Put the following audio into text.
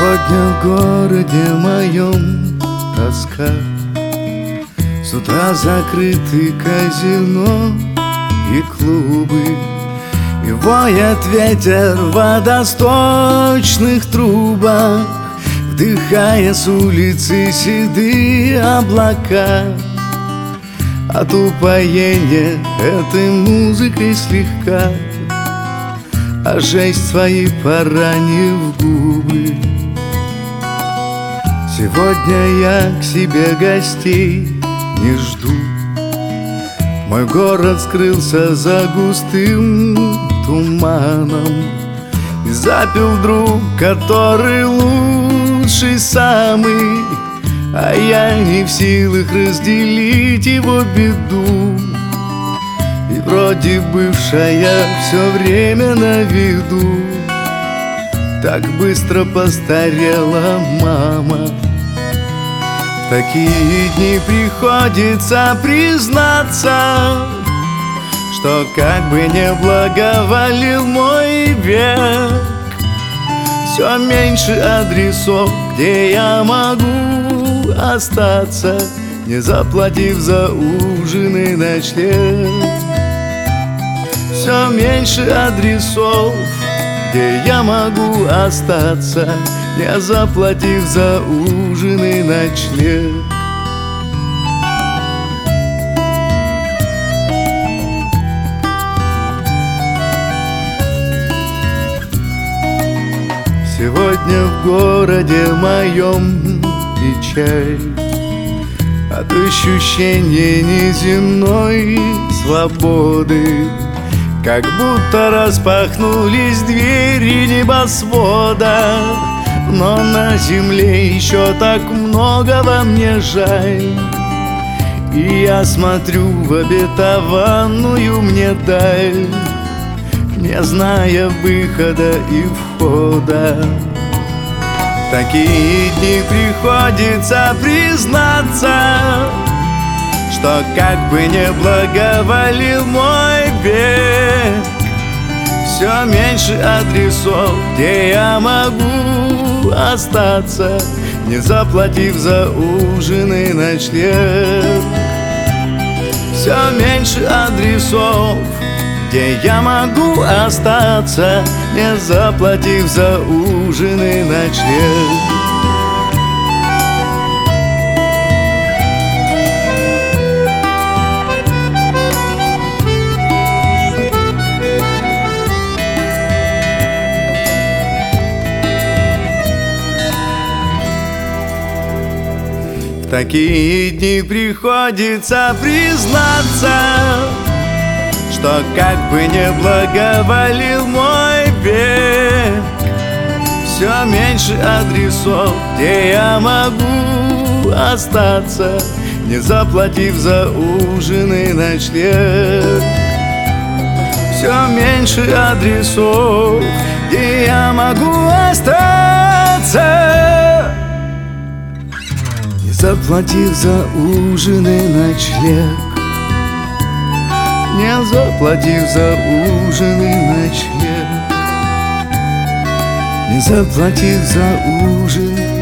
Сегодня в городе моем тоска. С утра закрыты казино и клубы, и воет ветер в водосточных трубах, вдыхая с улицы седые облака. От упоения этой музыкой слегка, а жесть свои поранив губы. Сегодня я к себе гостей не жду. Мой город скрылся за густым туманом, и запил друг, который лучший самый, а я не в силах разделить его беду. И вроде бывшая все время на виду, так быстро постарела мама. В такие дни приходится признаться, что как бы не благоволил мой век, все меньше адресов, где я могу остаться, не заплатив за ужин и ночлег. Все меньше адресов, где я могу остаться, не заплатив за ужин и ночлег. Сегодня в городе моем печаль от ощущения неземной свободы, как будто распахнулись двери небосвода. Но на земле еще так многого мне жаль, и я смотрю в обетованную мне даль, не зная выхода и входа. В такие дни приходится признаться, что как бы не благоволил мой век, все меньше адресов, где я могу остаться, не заплатив за ужин и ночлег. Все меньше адресов, где я могу остаться, не заплатив за ужин и ночлег. В такие дни приходится признаться, что как бы не благоволил мой век, все меньше адресов, где я могу остаться, не заплатив за ужин и ночлег. Все меньше адресов, где я могу остаться, не заплатив за ужин и ночлег. Не заплатив за ужин и ночлег, не заплатив за ужин